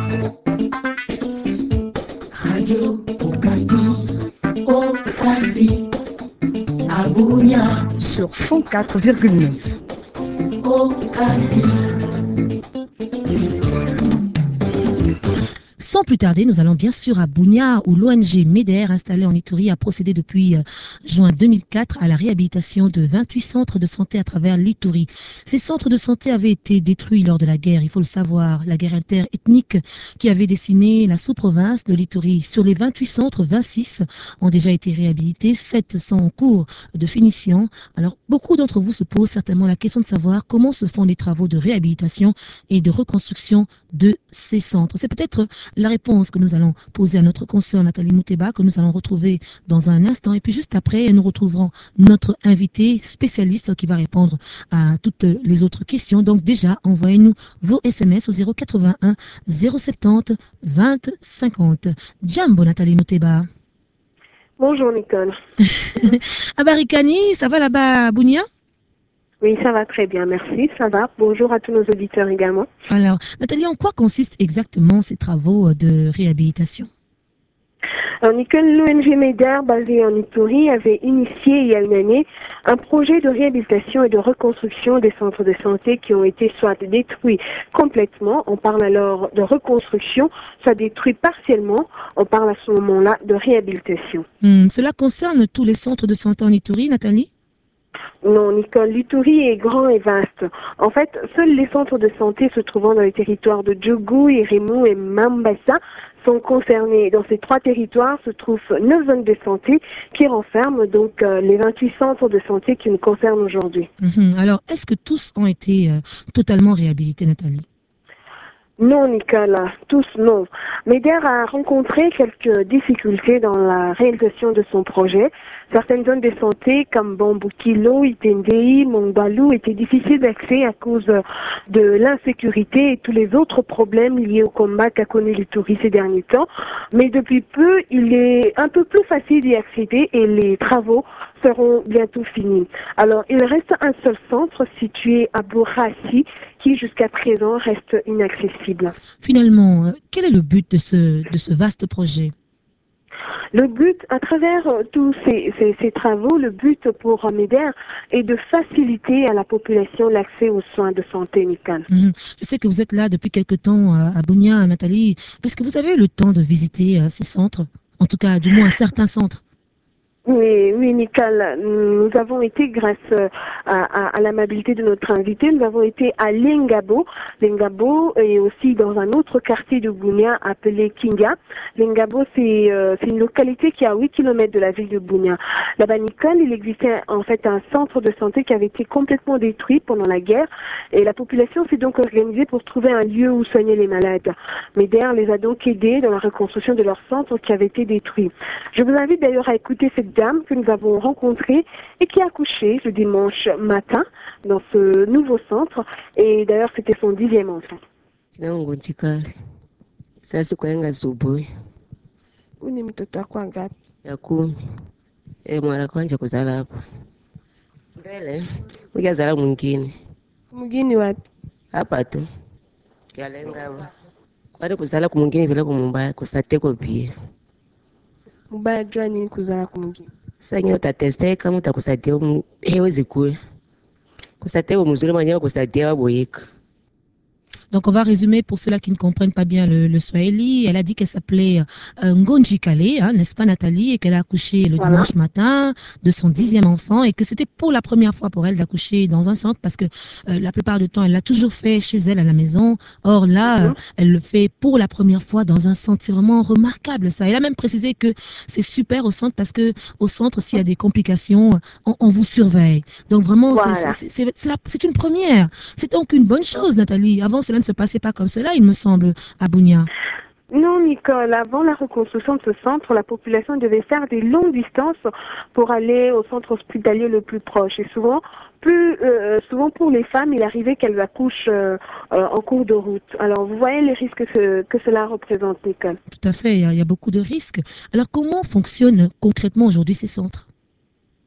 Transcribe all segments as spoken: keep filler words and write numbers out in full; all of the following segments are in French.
Radio Okapi, Okapi, Abunia. Sur cent quatre virgule neuf. Okapi. Sans plus tarder, nous allons bien sûr à Bunia, où l'O N G MEDER, installée en Ituri, a procédé depuis euh, juin deux mille quatre à la réhabilitation de vingt-huit centres de santé à travers l'Ituri. Ces centres de santé avaient été détruits lors de la guerre, il faut le savoir, la guerre interethnique qui avait décimé la sous-province de l'Ituri. Sur les vingt-huit centres, vingt-six ont déjà été réhabilités, sept sont en cours de finition. Alors, beaucoup d'entre vous se posent certainement la question de savoir comment se font les travaux de réhabilitation et de reconstruction de ces centres. C'est peut-être la réponse que nous allons poser à notre consoeur Nathalie Mouteba, que nous allons retrouver dans un instant. Et puis juste après, nous retrouverons notre invité spécialiste qui va répondre à toutes les autres questions. Donc déjà, envoyez-nous vos S M S au zéro quatre-vingt-un zéro soixante-dix vingt cinquante. Jambo Nathalie Mouteba. Bonjour Nicole. Abarikani, ça va là-bas à Bunia? Oui, ça va très bien, merci, ça va. Bonjour à tous nos auditeurs également. Alors, Nathalie, en quoi consistent exactement ces travaux de réhabilitation? Alors, Nicole, l'O N G MEDER, basée en Ituri, avait initié il y a une année un projet de réhabilitation et de reconstruction des centres de santé qui ont été soit détruits complètement, on parle alors de reconstruction, soit détruits partiellement, on parle à ce moment-là de réhabilitation. Hum, cela concerne tous les centres de santé en Ituri, Nathalie? Non, Nicole, l'Ituri est grand et vaste. En fait, seuls les centres de santé se trouvant dans les territoires de Djougou, Iremou et Mambasa sont concernés. Dans ces trois territoires se trouvent neuf zones de santé qui renferment donc euh, les vingt-huit centres de santé qui nous concernent aujourd'hui. Mmh. Alors, est-ce que tous ont été euh, totalement réhabilités, Nathalie? Non, Nicolas, tous non. MEDER a rencontré quelques difficultés dans la réalisation de son projet. Certaines zones de santé comme Bambukilo, Itendei, Mongbalou étaient difficiles d'accès à cause de l'insécurité et tous les autres problèmes liés au combat qu'a connu l'Ituri ces derniers temps. Mais depuis peu, il est un peu plus facile d'y accéder et les travaux seront bientôt finis. Alors, il reste un seul centre situé à Bourassi qui jusqu'à présent reste inaccessible. Finalement, euh, quel est le but de ce, de ce vaste projet? Le but, à travers euh, tous ces, ces, ces travaux, le but pour MEDER est de faciliter à la population l'accès aux soins de santé, Nicole. Mmh. Je sais que vous êtes là depuis quelque temps euh, à Bunia, Nathalie. Est-ce que vous avez eu le temps de visiter euh, ces centres? En tout cas, du moins certains centres. Oui, oui, Nicole, nous avons été, grâce à, à, à l'amabilité de notre invité, nous avons été à Lengabo. Lengabo est aussi dans un autre quartier de Bunia appelé Kinga. Lengabo, c'est euh, une localité qui est à huit kilomètres de la ville de Bunia. Là-bas, Nicole, il existait en fait un centre de santé qui avait été complètement détruit pendant la guerre et la population s'est donc organisée pour trouver un lieu où soigner les malades. MEDER les a donc aidés dans la reconstruction de leur centre qui avait été détruit. Je vous invite d'ailleurs à écouter cette dame que nous avons rencontrée et qui a accouché le dimanche matin dans ce nouveau centre. Et d'ailleurs, c'était son dixième enfant. Uni mtoto wako ngapi? Ya kumi. Eh, mwana kwanja kuzala hapo. Mbele, ujazala mwingine. Mwingine wapi? Hapa tu. Kialenga hapo. Kwani kuzala kumwingine vile kumumba kusateko pia. Mubaya jua nini kuzala kumwingine? Sasa nyo utateste kama utakusadia hewezi kuwe. Kusadia mzuri mwenyewe kusadia waboyeka. Donc, on va résumer pour ceux-là qui ne comprennent pas bien le, le Swahili. Elle a dit qu'elle s'appelait euh, Ngonji Kale, hein, n'est-ce pas Nathalie, et qu'elle a accouché le Voilà. dimanche matin de son dixième enfant et que c'était pour la première fois pour elle d'accoucher dans un centre parce que euh, la plupart du temps, elle l'a toujours fait chez elle à la maison. Or là, Mhm. euh, elle le fait pour la première fois dans un centre. C'est vraiment remarquable ça. Elle a même précisé que c'est super au centre parce que au centre, s'il y a des complications, on, on vous surveille. Donc vraiment, c'est- Voilà. c'est c'est- c'est la- c'est une première. C'est donc une bonne chose, Nathalie. Avant, cela ne se passait pas comme cela, il me semble, à Bunia. Non, Nicole, avant la reconstruction de ce centre, la population devait faire des longues distances pour aller au centre hospitalier le plus proche. Et souvent, plus euh, souvent pour les femmes, il arrivait qu'elles accouchent euh, euh, en cours de route. Alors, vous voyez les risques que, ce- que cela représente, Nicole. Tout à fait, il y, a, il y a beaucoup de risques. Alors, comment fonctionnent concrètement aujourd'hui ces centres?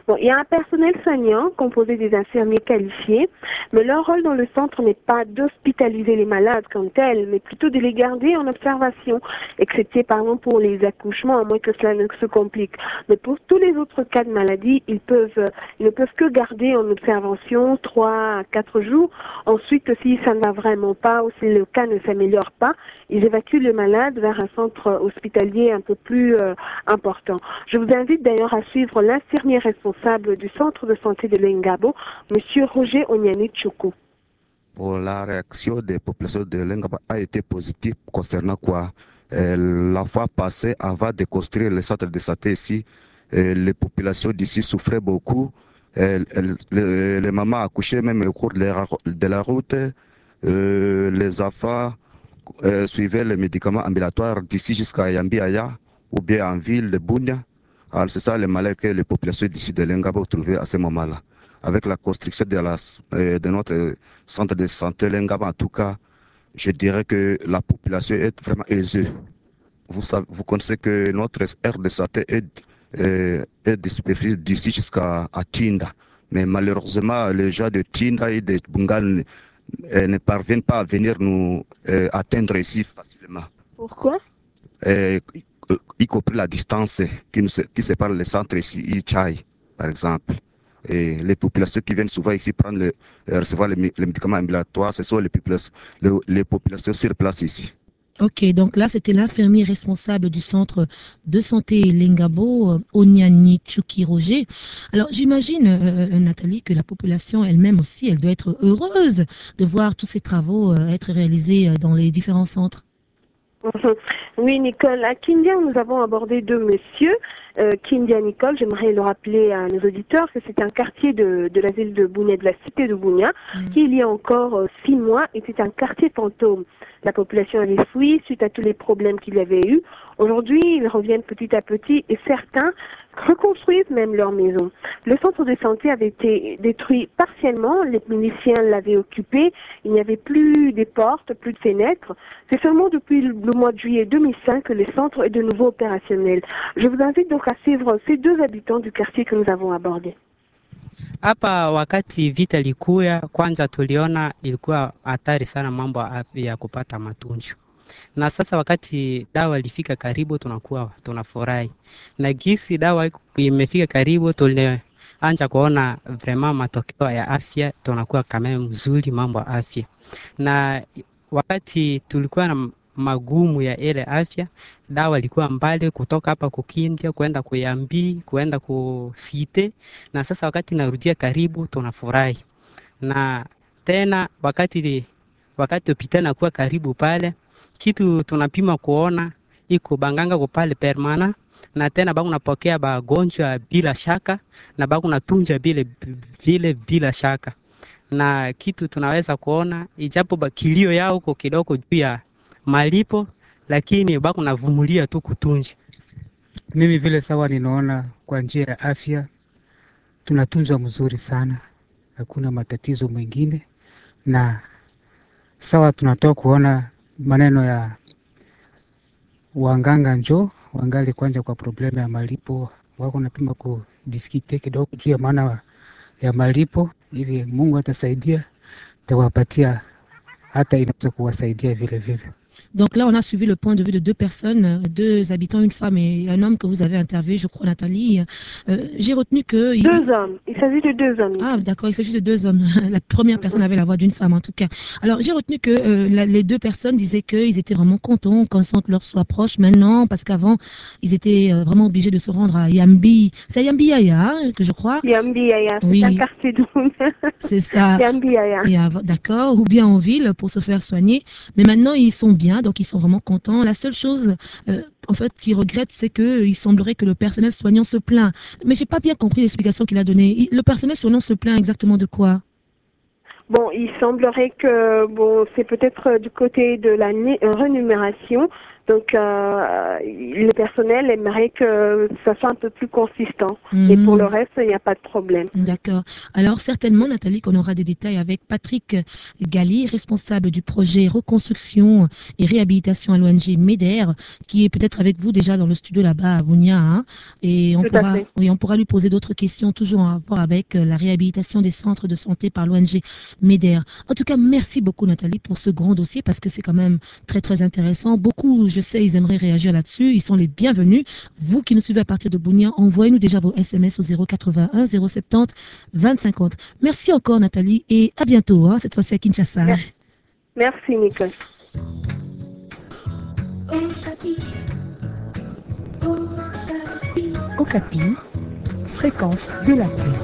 Bon, il y a un personnel soignant composé des infirmiers qualifiés, mais leur rôle dans le centre n'est pas d'hospitaliser les malades comme tels, mais plutôt de les garder en observation, excepté par exemple pour les accouchements, à moins que cela ne se complique. Mais pour tous les autres cas de maladie, ils peuvent, ils ne peuvent que garder en observation trois à quatre jours. Ensuite, si ça ne va vraiment pas ou si le cas ne s'améliore pas, ils évacuent le malade vers un centre hospitalier un peu plus euh, important. Je vous invite d'ailleurs à suivre l'infirmier responsable du centre de santé de Lengabo, Monsieur Roger Onyani Choukou. Pour la réaction des populations de Lengabo a été positive concernant quoi? Euh, la fois passée, avant de construire le centre de santé ici, euh, les populations d'ici souffraient beaucoup. Euh, les, les mamans accouchaient même au cours de la, de la route. Euh, les enfants euh, suivaient les médicaments ambulatoires d'ici jusqu'à Yambiaya ou bien en ville de Bunia. Alors c'est ça le malheur que les populations d'ici de Lengabo trouvaient à ce moment-là. Avec la construction de, la, euh, de notre centre de santé Lengabo, en tout cas, je dirais que la population est vraiment aisée. Vous, savez, vous connaissez que notre aire de santé est, euh, est dispatchée d'ici jusqu'à Tinda. Mais malheureusement, les gens de Tinda et de Bungal euh, ne parviennent pas à venir nous euh, atteindre ici facilement. Pourquoi? euh, y, y compris la distance qui, nous, qui sépare les centres ici, Ichai, par exemple. Et les populations qui viennent souvent ici prendre le, recevoir les, les médicaments ambulatoires, ce sont les populations, les, les populations sur place ici. Ok, donc là, c'était l'infirmier responsable du centre de santé Lengabo, Onyani Chouki Roger. Alors, j'imagine, euh, Nathalie, que la population elle-même aussi, elle doit être heureuse de voir tous ces travaux euh, être réalisés dans les différents centres. Oui, Nicole. À Kindia, nous avons abordé deux messieurs. Euh, Kindia Nicole, j'aimerais le rappeler à nos auditeurs que c'est un quartier de, de la ville de Bunia, de la cité de Bunia, mmh. qui il y a encore euh, six mois était un quartier fantôme. La population avait fui suite à tous les problèmes qu'il y avait eu. Aujourd'hui, ils reviennent petit à petit et certains reconstruisent même leur maison. Le centre de santé avait été détruit partiellement, les miliciens l'avaient occupé, il n'y avait plus des portes, plus de fenêtres. C'est seulement depuis le mois de juillet deux mille cinq que le centre est de nouveau opérationnel. Je vous invite donc à suivre ces deux habitants du quartier que nous avons abordé. Hapa wakati vita ilikuya, kwanza tuliona ilikuwa hatari sana mambo ya kupata matunjo. Na sasa wakati dawa ilifika karibu tunakuwa tunafurahi. Na gisi dawa imefika karibu tulianza kuona vraiment matokeo ya afya, tunakuwa kama mzuri mambo ya afya. Na wakati tulikuwa na magumu ya ile afya, dawa ilikuwa mbali kutoka hapa kukindia kwenda kuyambi kwenda kusite, na sasa wakati narudia karibu tunafurahi. Na tena wakati wakati hospitali kuwa karibu pale, kitu tunapima kuona iko banganga ko pale permana, na tena baku napokea bagonjwa bila shaka na baku natunja vile vile bila shaka. Na kitu tunaweza kuona ijapo bakilio yao kwa kidogo juu ya malipo, lakini bako navumulia tu kutunja. Mimi vile sawa ninaona kwa njia ya afya tunatunzwa mzuri sana, hakuna matatizo mengine, na sawa tunatoka kuona maneno ya wanganga njo wangali kwanja kwa problemu ya malipo, wako napima kudiskite kidogo juu ya maana ya malipo, hivi Mungu atasaidia tawapatia hata inaweza kuwasaidia vile vile. Donc là, on a suivi le point de vue de deux personnes, deux habitants, une femme et un homme que vous avez interviewé, je crois, Nathalie. Euh, J'ai retenu que... Il... Deux hommes. Il s'agit de deux hommes. Ah, d'accord, il s'agit de deux hommes. La première personne avait la voix d'une femme, en tout cas. Alors, j'ai retenu que euh, la, les deux personnes disaient qu'ils étaient vraiment contents quand le centre leur soit proche maintenant, parce qu'avant, ils étaient euh, vraiment obligés de se rendre à Yambi. C'est à Yambi Yaya, hein, que je crois. Yambi Yaya, c'est oui. un quartier de... C'est ça. Yambi Yaya. D'accord, ou bien en ville pour se faire soigner. Mais maintenant, ils sont bien, donc ils sont vraiment contents. La seule chose, euh, en fait, qu'ils regrettent, c'est qu'il semblerait que le personnel soignant se plaint. Mais j'ai pas bien compris l'explication qu'il a donnée. Le personnel soignant se plaint exactement de quoi? Bon, il semblerait que bon, c'est peut-être du côté de la rémunération Donc, euh, le personnel aimerait que ça soit un peu plus consistant. Mhm. Et pour le reste, il n'y a pas de problème. D'accord. Alors, certainement, Nathalie, qu'on aura des détails avec Patrick Gali, responsable du projet reconstruction et réhabilitation à l'O N G MEDER, qui est peut-être avec vous déjà dans le studio là-bas à Bunia. Hein, et on Tout à pourra, fait. oui, on pourra lui poser d'autres questions, toujours en rapport avec euh, la réhabilitation des centres de santé par l'O N G MEDER. En tout cas, merci beaucoup, Nathalie, pour ce grand dossier, parce que c'est quand même très, très intéressant. Beaucoup, je sais, ils aimeraient réagir là-dessus. Ils sont les bienvenus. Vous qui nous suivez à partir de Bunia, envoyez-nous déjà vos S M S au zéro quatre-vingt-un zéro soixante-dix vingt cinquante. Merci encore, Nathalie, et à bientôt, hein, cette fois-ci à Kinshasa. Merci. Merci, Nicole. Okapi, fréquence de la paix.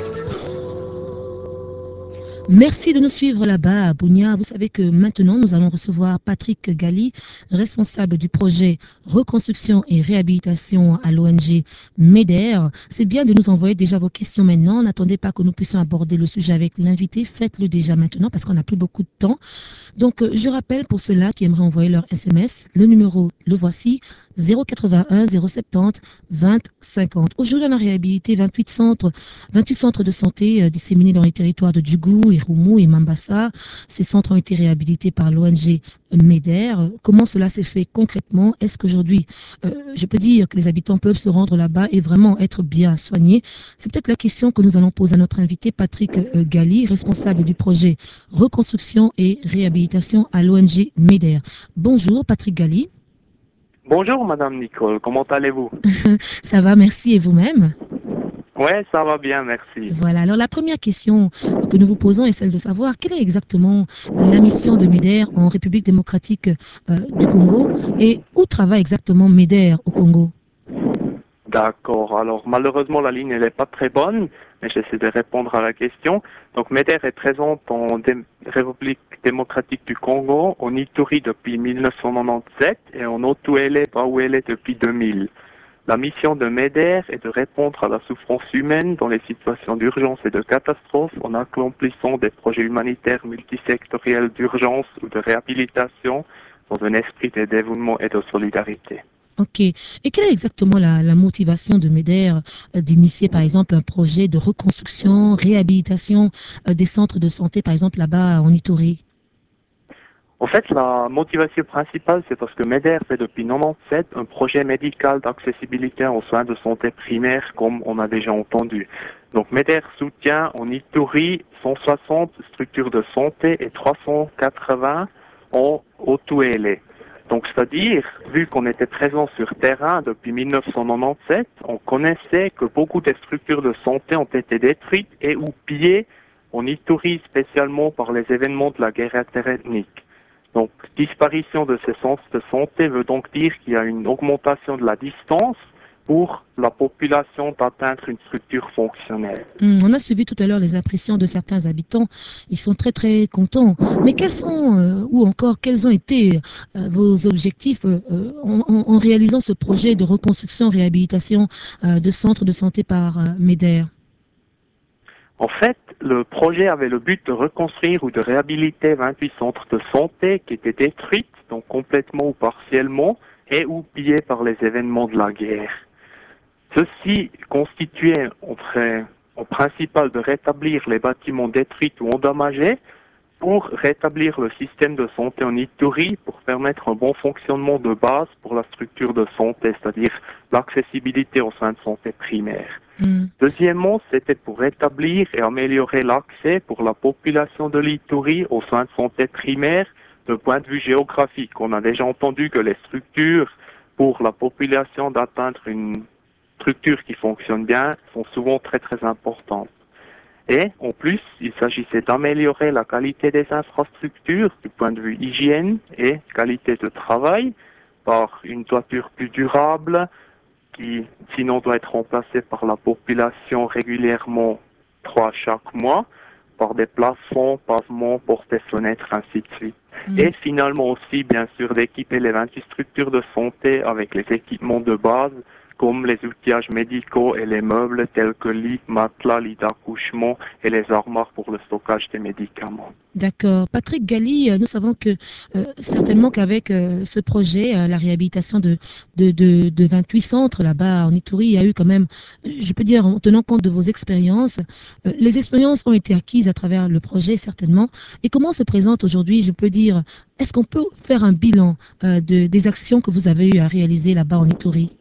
Merci de nous suivre là-bas à Bunia. Vous savez que maintenant, nous allons recevoir Patrick Gali, responsable du projet reconstruction et réhabilitation à l'O N G MEDER. C'est bien de nous envoyer déjà vos questions maintenant. N'attendez pas que nous puissions aborder le sujet avec l'invité. Faites-le déjà maintenant parce qu'on n'a plus beaucoup de temps. Donc, je rappelle pour ceux-là qui aimeraient envoyer leur S M S, le numéro, le voici, zéro quatre-vingt-un zéro soixante-dix vingt cinquante. Aujourd'hui, on a réhabilité vingt-huit centres, vingt-huit centres de santé euh, disséminés dans les territoires de Djougou, Irumu et Mambasa. Ces centres ont été réhabilités par l'O N G MEDER. Comment cela s'est fait concrètement? Est-ce qu'aujourd'hui, euh, je peux dire que les habitants peuvent se rendre là-bas et vraiment être bien soignés? C'est peut-être la question que nous allons poser à notre invité Patrick euh, Gali, responsable du projet reconstruction et réhabilitation à l'O N G MEDER. Bonjour Patrick Gali. Bonjour Madame Nicole, comment allez-vous? Ça va, merci, et vous-même? Ouais, ça va bien, merci. Voilà, alors la première question que nous vous posons est celle de savoir quelle est exactement la mission de MEDER en République démocratique euh, du Congo et où travaille exactement MEDER au Congo? D'accord, alors malheureusement la ligne elle n'est pas très bonne, mais j'essaie de répondre à la question. Donc MEDER est présente en Dé République démocratique du Congo, en Ituri depuis mille neuf cent quatre-vingt-dix-sept et en Otuele, Bauele depuis deux mille. La mission de MEDER est de répondre à la souffrance humaine dans les situations d'urgence et de catastrophe en accomplissant des projets humanitaires multisectoriels d'urgence ou de réhabilitation dans un esprit de dévouement et de solidarité. Ok. Et quelle est exactement la, la motivation de MEDER euh, d'initier par exemple un projet de reconstruction, réhabilitation euh, des centres de santé par exemple là-bas en Ituri? En fait, la motivation principale, c'est parce que MEDER fait depuis mille neuf cent quatre-vingt-dix-sept un projet médical d'accessibilité aux soins de santé primaires, comme on a déjà entendu. Donc MEDER soutient en Ituri cent soixante structures de santé et trois cent quatre-vingts en Otuele. Donc, c'est-à-dire, vu qu'on était présent sur terrain depuis mille neuf cent quatre-vingt-dix-sept, on connaissait que beaucoup des structures de santé ont été détruites et ou pillées en Ituri, spécialement par les événements de la guerre interethnique. Donc, disparition de ces centres de santé veut donc dire qu'il y a une augmentation de la distance pour la population d'atteindre une structure fonctionnelle. Hum, on a suivi tout à l'heure les impressions de certains habitants. Ils sont très très contents. Mais quels sont, euh, ou encore, quels ont été euh, vos objectifs euh, en, en, en réalisant ce projet de reconstruction, réhabilitation euh, de centres de santé par euh, MEDER? En fait, le projet avait le but de reconstruire ou de réhabiliter vingt-huit centres de santé qui étaient détruits, donc complètement ou partiellement, et ou pillés par les événements de la guerre. Ceci constituait en principal de rétablir les bâtiments détruits ou endommagés pour rétablir le système de santé en Ituri pour permettre un bon fonctionnement de base pour la structure de santé, c'est-à-dire l'accessibilité aux soins de santé primaires. Mmh. Deuxièmement, c'était pour rétablir et améliorer l'accès pour la population de l'Ituri aux soins de santé primaires de point de vue géographique. On a déjà entendu que les structures pour la population d'atteindre une structure qui fonctionne bien sont souvent très très importantes. Et en plus, il s'agissait d'améliorer la qualité des infrastructures du point de vue hygiène et qualité de travail par une toiture plus durable qui sinon doit être remplacée par la population régulièrement trois chaque mois, par des plafonds, pavements, portes et fenêtres, ainsi de suite. Mmh. Et finalement aussi, bien sûr, d'équiper les vingt-huit structures de santé avec les équipements de base comme les outillages médicaux et les meubles tels que lits, matelas, lits d'accouchement et les armoires pour le stockage des médicaments. D'accord. Patrick Gali, nous savons que euh, certainement qu'avec euh, ce projet, euh, la réhabilitation de, de, de, de vingt-huit centres là-bas en Ituri, il y a eu quand même, je peux dire, en tenant compte de vos expériences, euh, les expériences ont été acquises à travers le projet certainement. Et comment se présente aujourd'hui, je peux dire, est-ce qu'on peut faire un bilan euh, de, des actions que vous avez eu à réaliser là-bas en Ituri?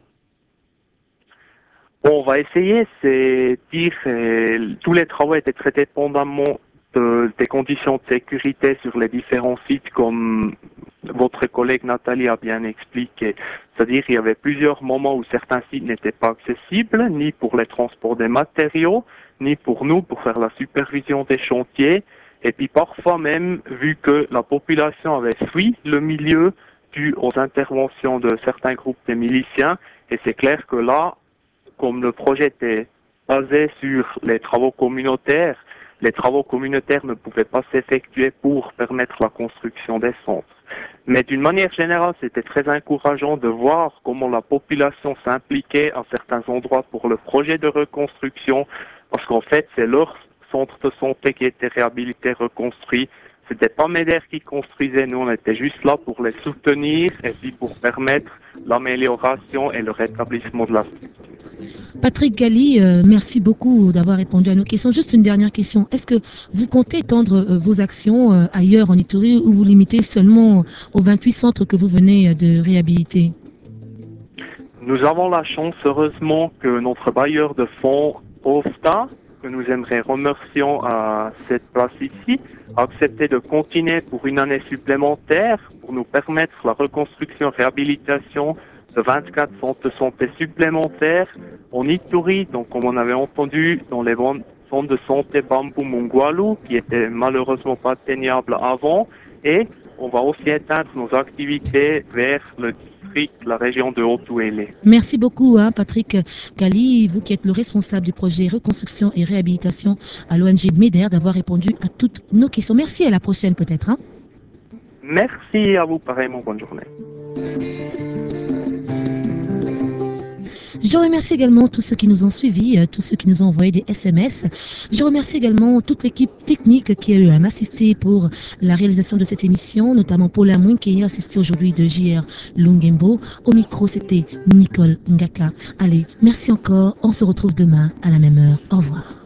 Bon, on va essayer, c'est dire, euh, tous les travaux étaient très dépendamment de, des conditions de sécurité sur les différents sites, comme votre collègue Nathalie a bien expliqué. C'est-à-dire qu'il y avait plusieurs moments où certains sites n'étaient pas accessibles, ni pour les transports des matériaux, ni pour nous, pour faire la supervision des chantiers. Et puis parfois même, vu que la population avait fui le milieu dû aux interventions de certains groupes de miliciens, et c'est clair que là, comme le projet était basé sur les travaux communautaires, les travaux communautaires ne pouvaient pas s'effectuer pour permettre la construction des centres. Mais d'une manière générale, c'était très encourageant de voir comment la population s'impliquait à certains endroits pour le projet de reconstruction, parce qu'en fait, c'est leur centre de santé qui était réhabilité, reconstruit. C'était pas MEDER qui construisait, nous on était juste là pour les soutenir et puis pour permettre l'amélioration et le rétablissement de la structure. Patrick Gali, euh, merci beaucoup d'avoir répondu à nos questions. Juste une dernière question. Est-ce que vous comptez étendre euh, vos actions euh, ailleurs en Ituri ou vous limitez seulement aux vingt-huit centres que vous venez de réhabiliter? Nous avons la chance, heureusement, que notre bailleur de fonds, O F T A, que nous aimerions remercier à cette place ici, a accepté de continuer pour une année supplémentaire pour nous permettre la reconstruction et réhabilitation de vingt-quatre centres de santé supplémentaires en Ituri, donc comme on avait entendu dans les centres de santé Bambou Mungwalu, qui étaient malheureusement pas atteignables avant, et on va aussi éteindre nos activités vers le district, la région de Haut-Ouélé. Merci beaucoup, hein, Patrick Gali, vous qui êtes le responsable du projet reconstruction et réhabilitation à l'O N G MEDER, d'avoir répondu à toutes nos questions. Merci, à la prochaine peut-être. Hein. Merci à vous, pareillement, bonne journée. Je remercie également tous ceux qui nous ont suivis, tous ceux qui nous ont envoyé des S M S. Je remercie également toute l'équipe technique qui a eu à m'assister pour la réalisation de cette émission, notamment Paula Mouin qui est assisté aujourd'hui de J R Lungembo. Au micro, c'était Nicole Ngaka. Allez, merci encore. On se retrouve demain à la même heure. Au revoir.